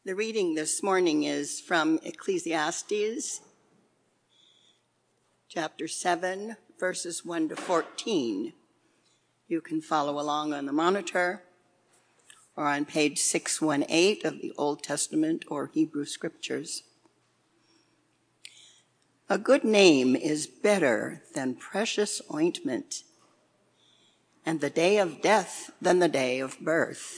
The reading this morning is from Ecclesiastes, chapter 7, verses 1 to 14. You can follow along on the monitor or on page 618 of the Old Testament or Hebrew Scriptures. A good name is better than precious ointment, and the day of death than the day of birth.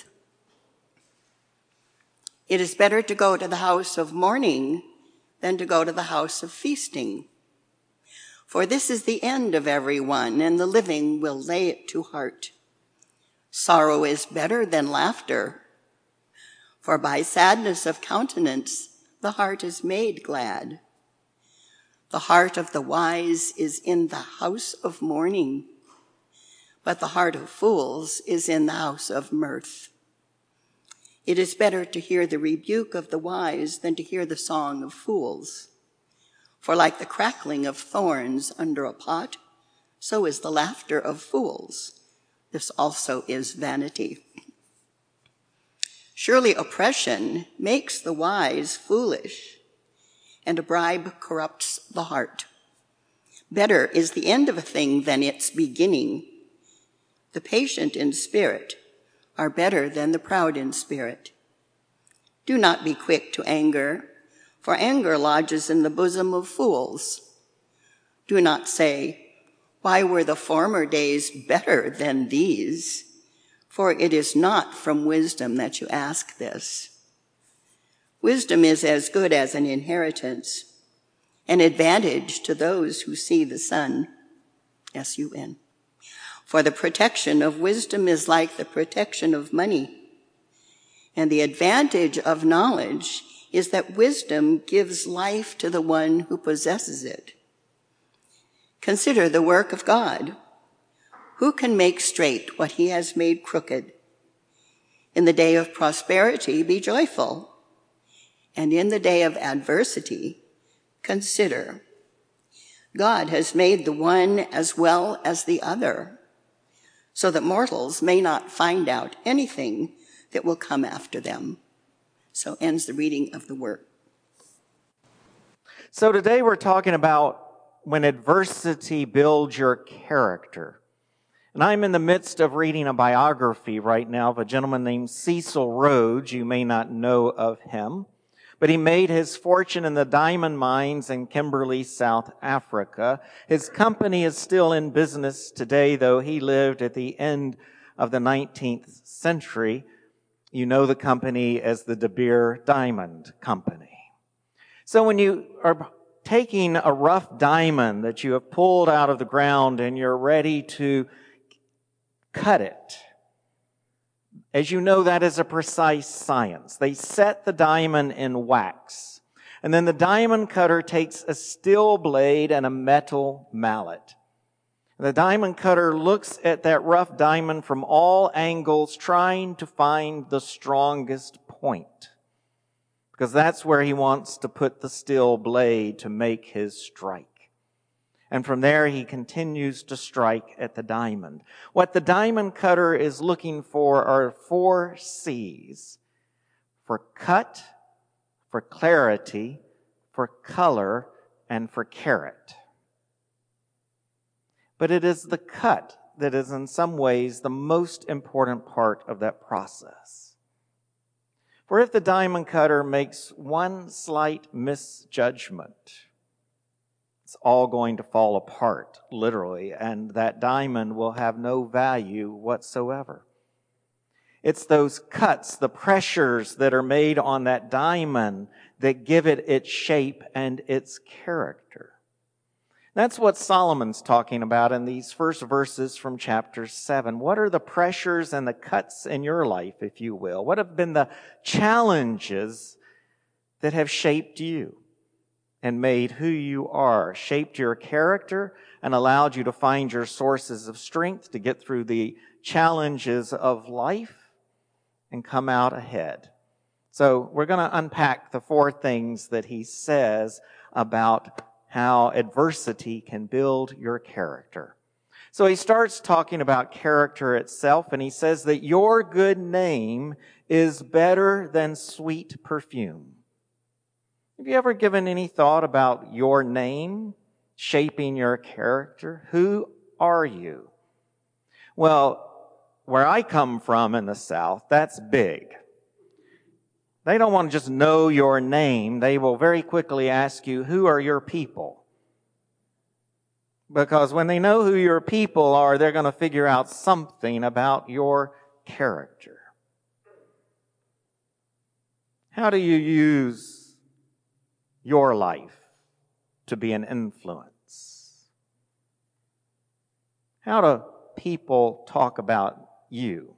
It is better to go to the house of mourning than to go to the house of feasting. For this is the end of everyone, and the living will lay it to heart. Sorrow is better than laughter, for by sadness of countenance the heart is made glad. The heart of the wise is in the house of mourning, but the heart of fools is in the house of mirth. It is better to hear the rebuke of the wise than to hear the song of fools. For like the crackling of thorns under a pot, so is the laughter of fools. This also is vanity. Surely oppression makes the wise foolish, and a bribe corrupts the heart. Better is the end of a thing than its beginning. The patient in spirit are better than the proud in spirit. Do not be quick to anger, for anger lodges in the bosom of fools. Do not say, why were the former days better than these? For it is not from wisdom that you ask this. Wisdom is as good as an inheritance, an advantage to those who see the sun, S-U-N. For the protection of wisdom is like the protection of money. And the advantage of knowledge is that wisdom gives life to the one who possesses it. Consider the work of God. Who can make straight what he has made crooked? In the day of prosperity, be joyful. And in the day of adversity, consider. God has made the one as well as the other, so that mortals may not find out anything that will come after them. So ends the reading of the word. So today we're talking about when adversity builds your character. And I'm in the midst of reading a biography right now of a gentleman named Cecil Rhodes. You may not know of him, but he made his fortune in the diamond mines in Kimberley, South Africa. His company is still in business today, though he lived at the end of the 19th century. You know the company as the De Beer Diamond Company. So when you are taking a rough diamond that you have pulled out of the ground and you're ready to cut it, as you know, that is a precise science. They set the diamond in wax, and then the diamond cutter takes a steel blade and a metal mallet. The diamond cutter looks at that rough diamond from all angles, trying to find the strongest point, because that's where he wants to put the steel blade to make his strike. And from there, he continues to strike at the diamond. What the diamond cutter is looking for are 4 C's: for cut, for clarity, for color, and for carat. But it is the cut that is in some ways the most important part of that process. For if the diamond cutter makes one slight misjudgment, it's all going to fall apart, literally, and that diamond will have no value whatsoever. It's those cuts, the pressures that are made on that diamond that give it its shape and its character. That's what Solomon's talking about in these first verses from chapter 7. What are the pressures and the cuts in your life, if you will? What have been the challenges that have shaped you and made who you are, shaped your character, and allowed you to find your sources of strength to get through the challenges of life and come out ahead? So we're going to unpack the 4 things that he says about how adversity can build your character. So he starts talking about character itself, and he says that your good name is better than sweet perfume. Have you ever given any thought about your name shaping your character? Who are you? Well, where I come from in the South, that's big. They don't want to just know your name. They will very quickly ask you, who are your people? Because when they know who your people are, they're going to figure out something about your character. How do you use your life to be an influence? How do people talk about you?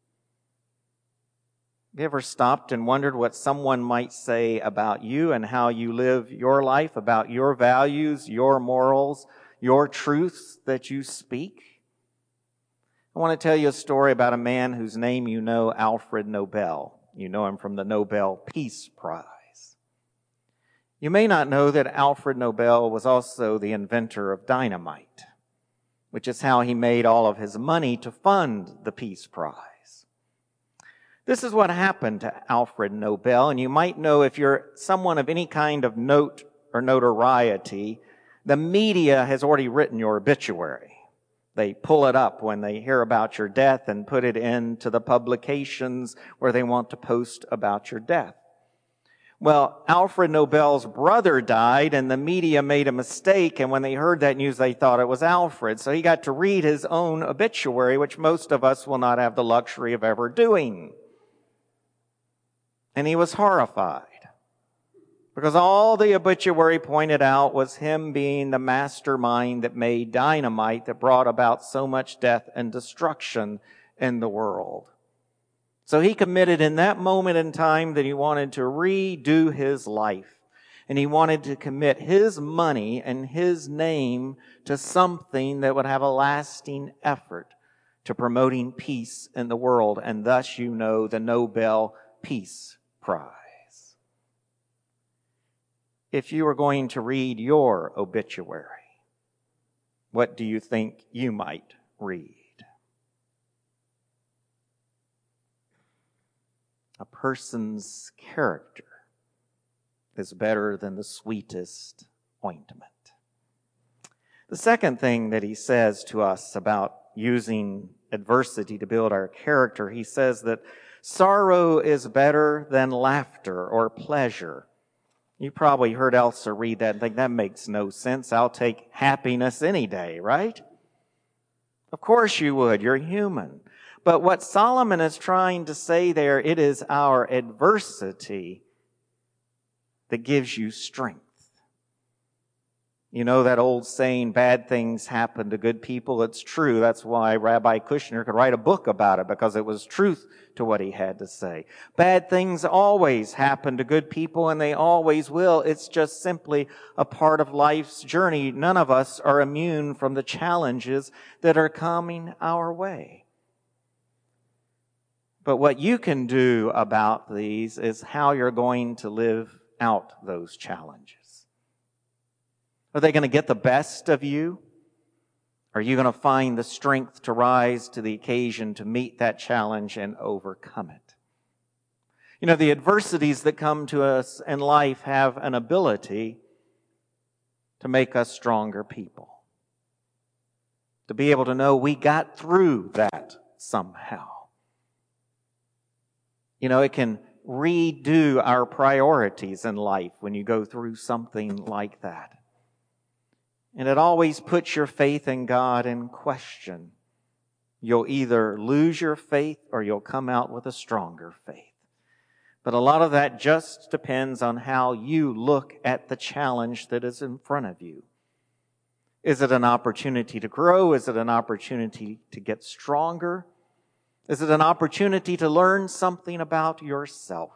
Have you ever stopped and wondered what someone might say about you and how you live your life, about your values, your morals, your truths that you speak? I want to tell you a story about a man whose name you know, Alfred Nobel. You know him from the Nobel Peace Prize. You may not know that Alfred Nobel was also the inventor of dynamite, which is how he made all of his money to fund the Peace Prize. This is what happened to Alfred Nobel, and you might know if you're someone of any kind of note or notoriety, the media has already written your obituary. They pull it up when they hear about your death and put it into the publications where they want to post about your death. Well, Alfred Nobel's brother died and the media made a mistake, and when they heard that news, they thought it was Alfred. So he got to read his own obituary, which most of us will not have the luxury of ever doing. And he was horrified because all the obituary pointed out was him being the mastermind that made dynamite that brought about so much death and destruction in the world. So he committed in that moment in time that he wanted to redo his life. And he wanted to commit his money and his name to something that would have a lasting effort to promoting peace in the world. And thus, you know, the Nobel Peace Prize. If you were going to read your obituary, what do you think you might read? A person's character is better than the sweetest ointment. The second thing that he says to us about using adversity to build our character, he says that sorrow is better than laughter or pleasure. You probably heard Elsa read that and think, that makes no sense. I'll take happiness any day, right? Of course you would. You're human. But what Solomon is trying to say there, it is our adversity that gives you strength. You know that old saying, bad things happen to good people? It's true. That's why Rabbi Kushner could write a book about it, because it was truth to what he had to say. Bad things always happen to good people, and they always will. It's just simply a part of life's journey. None of us are immune from the challenges that are coming our way. But what you can do about these is how you're going to live out those challenges. Are they going to get the best of you? Are you going to find the strength to rise to the occasion to meet that challenge and overcome it? You know, the adversities that come to us in life have an ability to make us stronger people. To be able to know we got through that somehow. You know, it can redo our priorities in life when you go through something like that. And it always puts your faith in God in question. You'll either lose your faith or you'll come out with a stronger faith. But a lot of that just depends on how you look at the challenge that is in front of you. Is it an opportunity to grow? Is it an opportunity to get stronger? Is it an opportunity to learn something about yourself?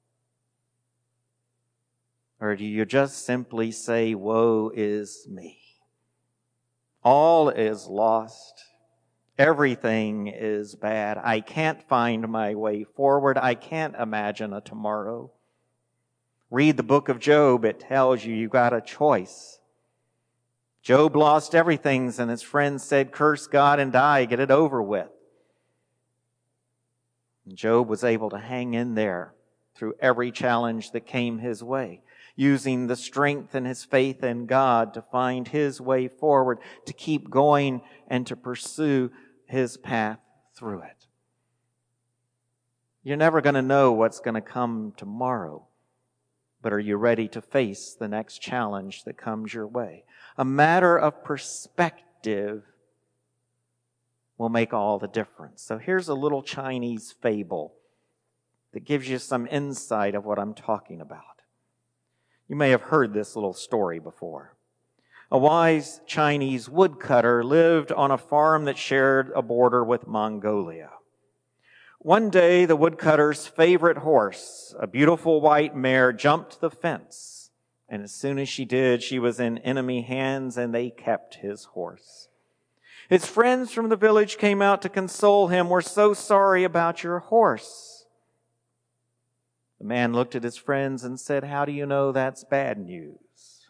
Or do you just simply say, woe is me? All is lost. Everything is bad. I can't find my way forward. I can't imagine a tomorrow. Read the book of Job. It tells you you've got a choice. Job lost everything, and his friends said, curse God and die. Get it over with. And Job was able to hang in there through every challenge that came his way, using the strength and his faith in God to find his way forward, to keep going and to pursue his path through it. You're never going to know what's going to come tomorrow, but are you ready to face the next challenge that comes your way? A matter of perspective will make all the difference. So here's a little Chinese fable that gives you some insight of what I'm talking about. You may have heard this little story before. A wise Chinese woodcutter lived on a farm that shared a border with Mongolia. One day, the woodcutter's favorite horse, a beautiful white mare, jumped the fence. And as soon as she did, she was in enemy hands, and they kept his horse. His friends from the village came out to console him. "We're so sorry about your horse." The man looked at his friends and said, "How do you know that's bad news?"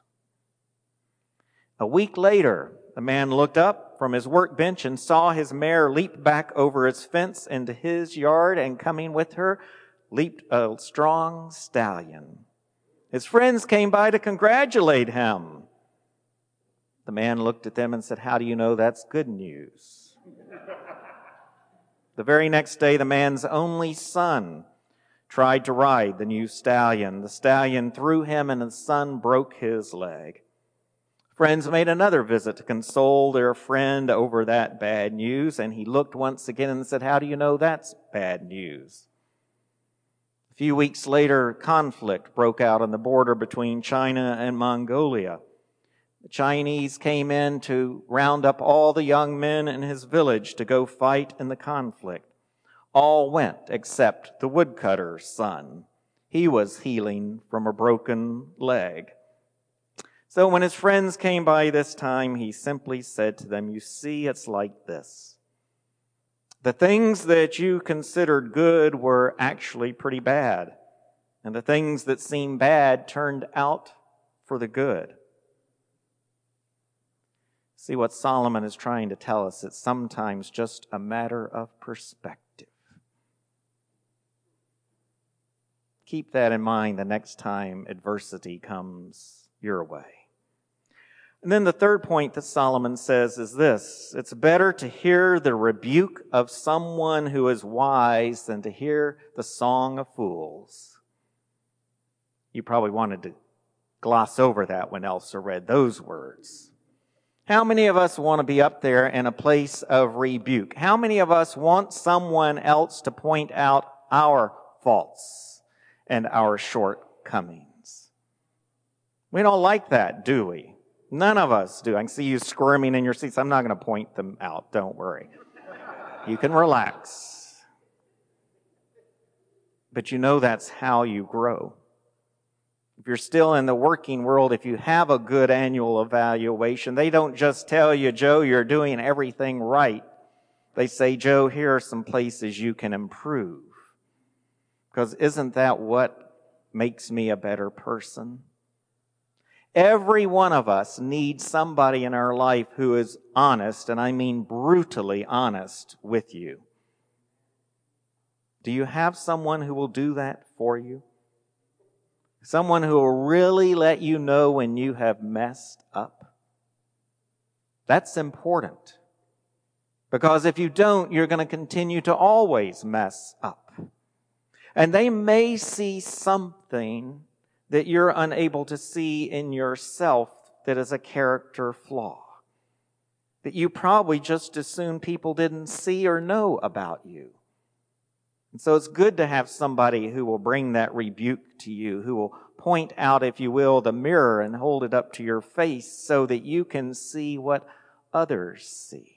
A week later, the man looked up from his workbench and saw his mare leap back over its fence into his yard, and coming with her leaped a strong stallion. His friends came by to congratulate him. The man looked at them and said, "How do you know that's good news?" The very next day, the man's only son tried to ride the new stallion. The stallion threw him, and the son broke his leg. Friends made another visit to console their friend over that bad news, and he looked once again and said, "How do you know that's bad news?" A few weeks later, conflict broke out on the border between China and Mongolia. The Chinese came in to round up all the young men in his village to go fight in the conflict. All went except the woodcutter's son. He was healing from a broken leg. So when his friends came by this time, he simply said to them, "You see, it's like this. The things that you considered good were actually pretty bad, and the things that seemed bad turned out for the good." See, what Solomon is trying to tell us, it's sometimes just a matter of perspective. Keep that in mind the next time adversity comes your way. And then the third point that Solomon says is this: it's better to hear the rebuke of someone who is wise than to hear the song of fools. You probably wanted to gloss over that when Elsa read those words. How many of us want to be up there in a place of rebuke? How many of us want someone else to point out our faults and our shortcomings? We don't like that, do we? None of us do. I can see you squirming in your seats. I'm not going to point them out. Don't worry. You can relax. But you know that's how you grow. If you're still in the working world, if you have a good annual evaluation, they don't just tell you, "Joe, you're doing everything right." They say, "Joe, here are some places you can improve." Because isn't that what makes me a better person? Every one of us needs somebody in our life who is honest, and I mean brutally honest with you. Do you have someone who will do that for you? Someone who will really let you know when you have messed up? That's important. Because if you don't, you're going to continue to always mess up. And they may see something that you're unable to see in yourself that is a character flaw, that you probably just as soon people didn't see or know about you. And so it's good to have somebody who will bring that rebuke to you, who will point out, if you will, the mirror and hold it up to your face so that you can see what others see.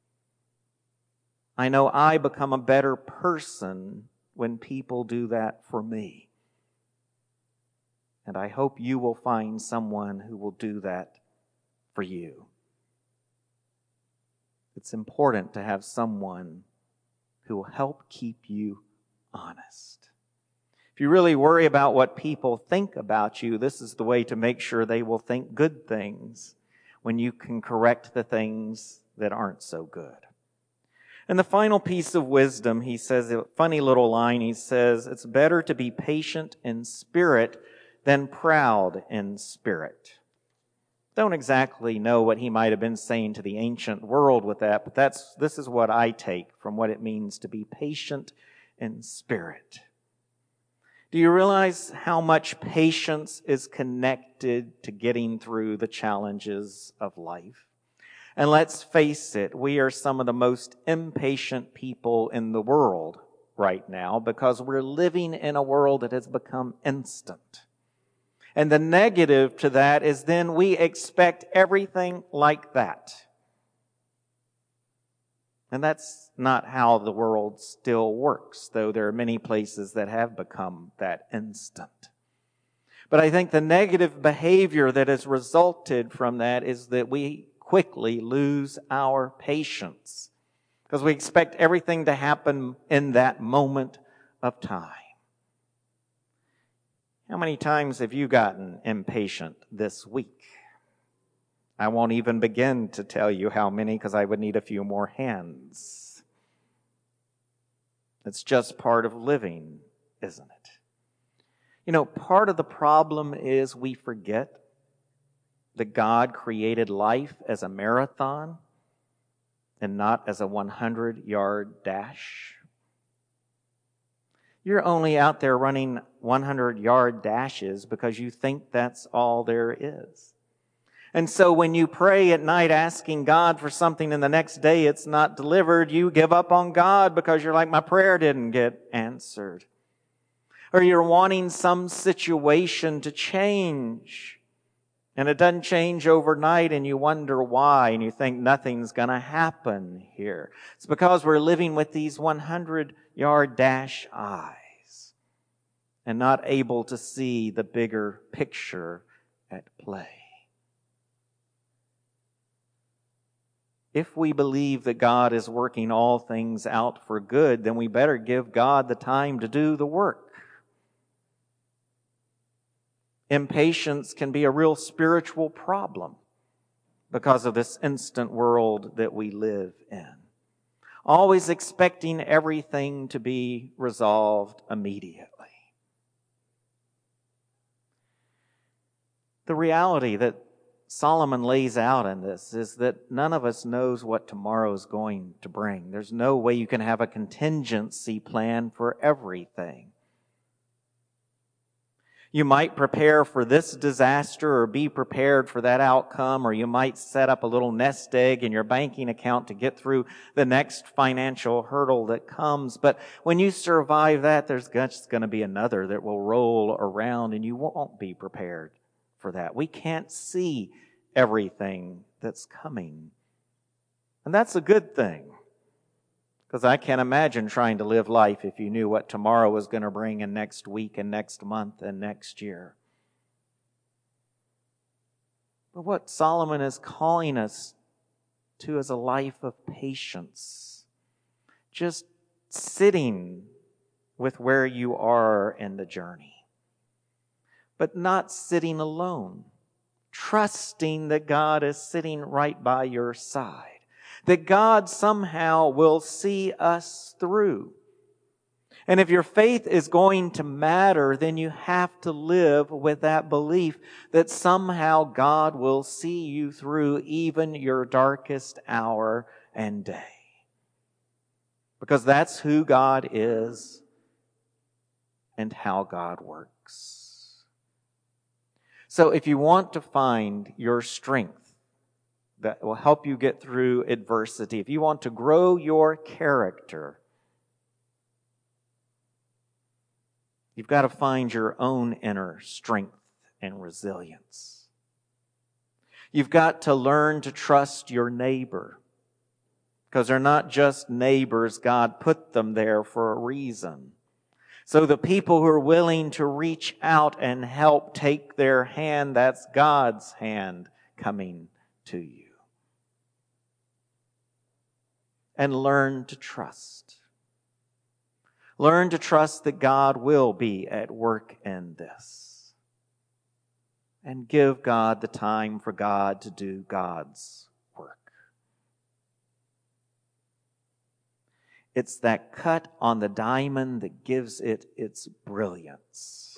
I know I become a better person when people do that for me. And I hope you will find someone who will do that for you. It's important to have someone who will help keep you honest. If you really worry about what people think about you, this is the way to make sure they will think good things when you can correct the things that aren't so good. And the final piece of wisdom, he says, a funny little line, he says, it's better to be patient in spirit than proud in spirit. Don't exactly know what he might have been saying to the ancient world with that, but this is what I take from what it means to be patient in spirit. Do you realize how much patience is connected to getting through the challenges of life? And let's face it, we are some of the most impatient people in the world right now because we're living in a world that has become instant. And the negative to that is then we expect everything like that. And that's not how the world still works, though there are many places that have become that instant. But I think the negative behavior that has resulted from that is that we quickly lose our patience because we expect everything to happen in that moment of time. How many times have you gotten impatient this week? I won't even begin to tell you how many because I would need a few more hands. It's just part of living, isn't it? You know, part of the problem is we forget that God created life as a marathon and not as a 100-yard dash. You're only out there running 100-yard dashes because you think that's all there is. And so when you pray at night asking God for something and the next day it's not delivered, you give up on God because you're like, my prayer didn't get answered. Or you're wanting some situation to change and it doesn't change overnight and you wonder why and you think nothing's going to happen here. It's because we're living with these 100-yard dash eyes and not able to see the bigger picture at play. If we believe that God is working all things out for good, then we better give God the time to do the work. Impatience can be a real spiritual problem because of this instant world that we live in. Always expecting everything to be resolved immediately. The reality that Solomon lays out in this is that none of us knows what tomorrow is going to bring. There's no way you can have a contingency plan for everything. You might prepare for this disaster or be prepared for that outcome, or you might set up a little nest egg in your banking account to get through the next financial hurdle that comes. But when you survive that, there's just going to be another that will roll around and you won't be prepared for that. We can't see everything that's coming. And that's a good thing. Because I can't imagine trying to live life if you knew what tomorrow was going to bring and next week and next month and next year. But what Solomon is calling us to is a life of patience. Just sitting with where you are in the journey. But not sitting alone. Trusting that God is sitting right by your side. That God somehow will see us through. And if your faith is going to matter, then you have to live with that belief that somehow God will see you through even your darkest hour and day. Because that's who God is and how God works. So if you want to find your strength, that will help you get through adversity. If you want to grow your character, you've got to find your own inner strength and resilience. You've got to learn to trust your neighbor, because they're not just neighbors. God put them there for a reason. So the people who are willing to reach out and help take their hand, that's God's hand coming to you. And learn to trust. Learn to trust that God will be at work in this. And give God the time for God to do God's work. It's that cut on the diamond that gives it its brilliance.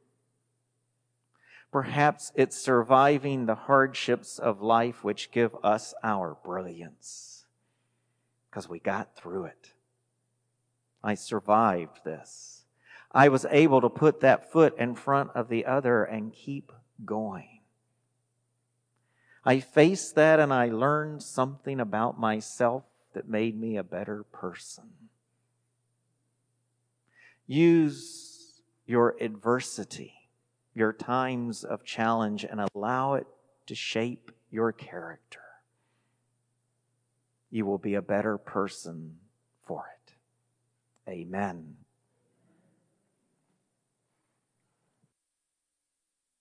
Perhaps it's surviving the hardships of life which give us our brilliance, because we got through it. I survived this. I was able to put that foot in front of the other and keep going. I faced that and I learned something about myself that made me a better person. Use your adversity, your times of challenge, and allow it to shape your character. You will be a better person for it. Amen.